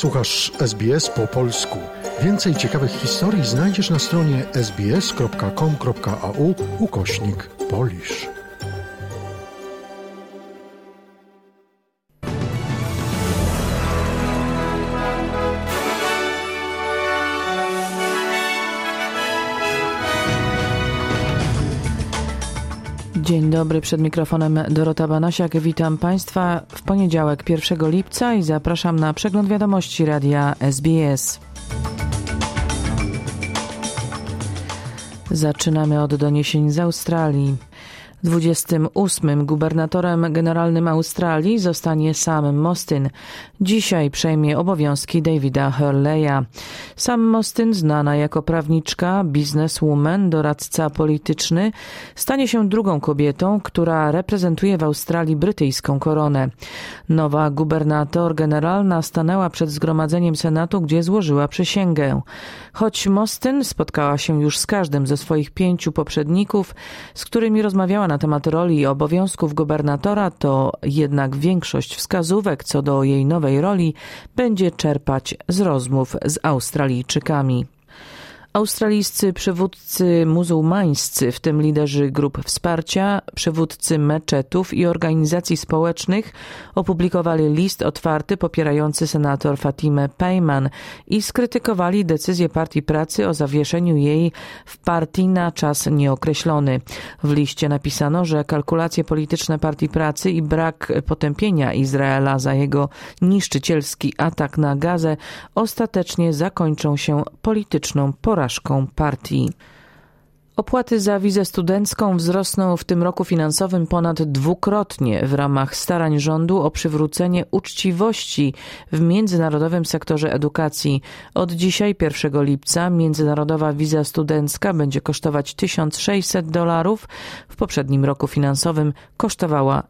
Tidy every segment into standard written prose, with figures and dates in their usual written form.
Słuchasz SBS po polsku. Więcej ciekawych historii znajdziesz na stronie sbs.com.au/Polish. Dzień dobry, przed mikrofonem Dorota Banasiak. Witam Państwa w poniedziałek 1 lipca i zapraszam na przegląd wiadomości radia SBS. Zaczynamy od doniesień z Australii. 28. gubernatorem generalnym Australii zostanie Sam Mostyn. Dzisiaj przejmie obowiązki Davida Hurleya. Sam Mostyn, znana jako prawniczka, bizneswoman, doradca polityczny, stanie się drugą kobietą, która reprezentuje w Australii brytyjską koronę. Nowa gubernator generalna stanęła przed zgromadzeniem Senatu, gdzie złożyła przysięgę. Choć Mostyn spotkała się już z każdym ze swoich 5 poprzedników, z którymi rozmawiała na temat roli i obowiązków gubernatora, to jednak większość wskazówek co do jej nowej roli będzie czerpać z rozmów z Australijczykami. Australijscy przywódcy muzułmańscy, w tym liderzy grup wsparcia, przywódcy meczetów i organizacji społecznych, opublikowali list otwarty popierający senator Fatimę Payman i skrytykowali decyzję Partii Pracy o zawieszeniu jej w partii na czas nieokreślony. W liście napisano, że kalkulacje polityczne Partii Pracy i brak potępienia Izraela za jego niszczycielski atak na Gazę ostatecznie zakończą się polityczną porażką partii. Opłaty za wizę studencką wzrosną w tym roku finansowym ponad dwukrotnie w ramach starań rządu o przywrócenie uczciwości w międzynarodowym sektorze edukacji. Od dzisiaj, 1 lipca, międzynarodowa wiza studencka będzie kosztować $1600. W poprzednim roku finansowym kosztowała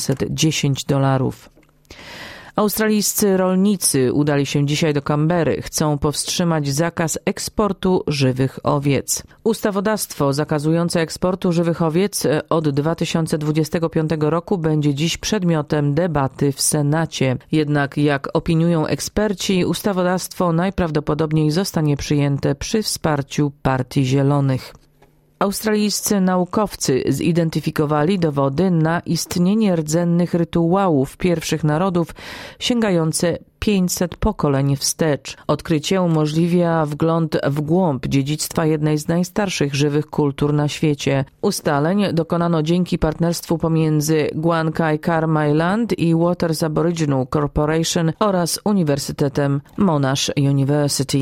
$710. Australijscy rolnicy udali się dzisiaj do Canberry. Chcą powstrzymać zakaz eksportu żywych owiec. Ustawodawstwo zakazujące eksportu żywych owiec od 2025 roku będzie dziś przedmiotem debaty w Senacie. Jednak, jak opiniują eksperci, ustawodawstwo najprawdopodobniej zostanie przyjęte przy wsparciu Partii Zielonych. Australijscy naukowcy zidentyfikowali dowody na istnienie rdzennych rytuałów pierwszych narodów sięgające 500 pokoleń wstecz. Odkrycie umożliwia wgląd w głąb dziedzictwa jednej z najstarszych żywych kultur na świecie. Ustaleń dokonano dzięki partnerstwu pomiędzy Guankai Karma Land i Waters Aboriginal Corporation oraz Uniwersytetem Monash University.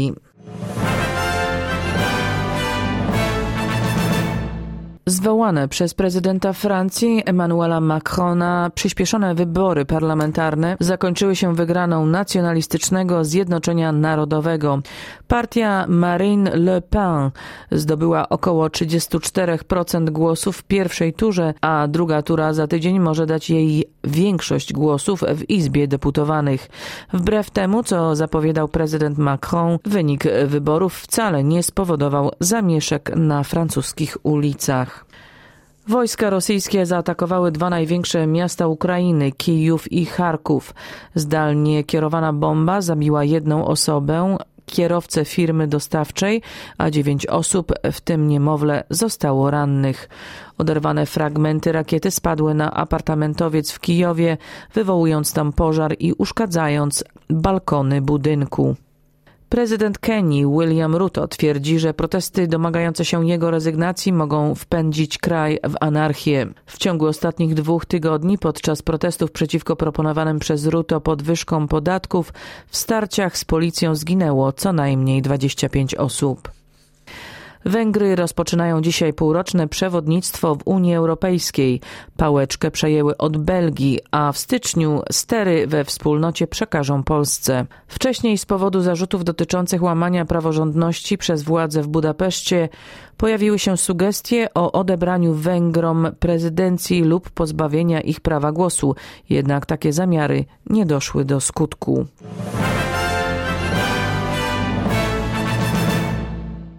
Zwołane przez prezydenta Francji Emmanuela Macrona przyspieszone wybory parlamentarne zakończyły się wygraną nacjonalistycznego Zjednoczenia Narodowego. Partia Marine Le Pen zdobyła około 34% głosów w pierwszej turze, a druga tura za tydzień może dać jej większość głosów w Izbie Deputowanych. Wbrew temu, co zapowiadał prezydent Macron, wynik wyborów wcale nie spowodował zamieszek na francuskich ulicach. Wojska rosyjskie zaatakowały 2 największe miasta Ukrainy, Kijów i Charków. Zdalnie kierowana bomba zabiła 1 osobę, kierowcę firmy dostawczej, a 9 osób, w tym niemowlę, zostało rannych. Oderwane fragmenty rakiety spadły na apartamentowiec w Kijowie, wywołując tam pożar i uszkadzając balkony budynku. Prezydent Kenii William Ruto twierdzi, że protesty domagające się jego rezygnacji mogą wpędzić kraj w anarchię. W ciągu ostatnich 2 tygodni podczas protestów przeciwko proponowanym przez Ruto podwyżkom podatków w starciach z policją zginęło co najmniej 25 osób. Węgry rozpoczynają dzisiaj półroczne przewodnictwo w Unii Europejskiej. Pałeczkę przejęły od Belgii, a w styczniu stery we wspólnocie przekażą Polsce. Wcześniej z powodu zarzutów dotyczących łamania praworządności przez władze w Budapeszcie pojawiły się sugestie o odebraniu Węgrom prezydencji lub pozbawienia ich prawa głosu. Jednak takie zamiary nie doszły do skutku.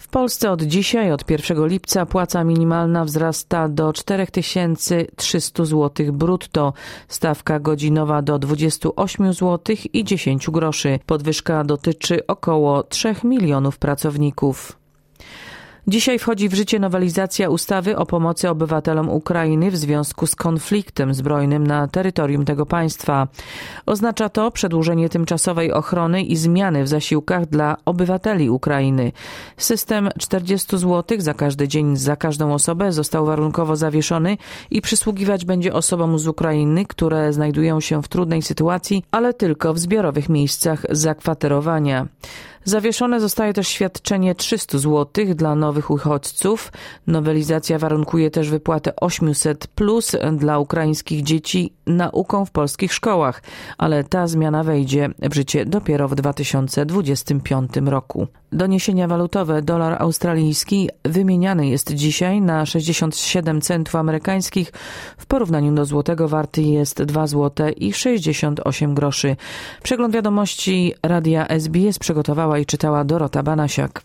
W Polsce od dzisiaj, od 1 lipca, płaca minimalna wzrasta do 4300 zł brutto. Stawka godzinowa do 28 zł i 10 groszy. Podwyżka dotyczy około 3 milionów pracowników. Dzisiaj wchodzi w życie nowelizacja ustawy o pomocy obywatelom Ukrainy w związku z konfliktem zbrojnym na terytorium tego państwa. Oznacza to przedłużenie tymczasowej ochrony i zmiany w zasiłkach dla obywateli Ukrainy. System 40 zł za każdy dzień za każdą osobę został warunkowo zawieszony i przysługiwać będzie osobom z Ukrainy, które znajdują się w trudnej sytuacji, ale tylko w zbiorowych miejscach zakwaterowania. Zawieszone zostaje też świadczenie 300 zł dla nowych uchodźców. Nowelizacja warunkuje też wypłatę 800+ dla ukraińskich dzieci nauką w polskich szkołach, ale ta zmiana wejdzie w życie dopiero w 2025 roku. Doniesienia walutowe. Dolar australijski wymieniany jest dzisiaj na 67 centów amerykańskich. W porównaniu do złotego warty jest 2 zł i 68 groszy. Przegląd wiadomości Radia SBS przygotowała i czytała Dorota Banasiak.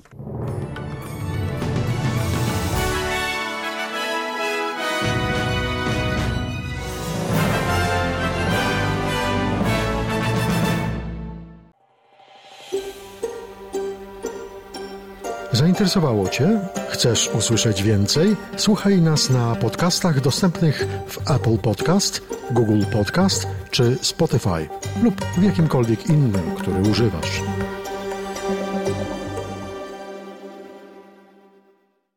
Zainteresowało Cię? Chcesz usłyszeć więcej? Słuchaj nas na podcastach dostępnych w Apple Podcast, Google Podcast czy Spotify lub w jakimkolwiek innym, który używasz.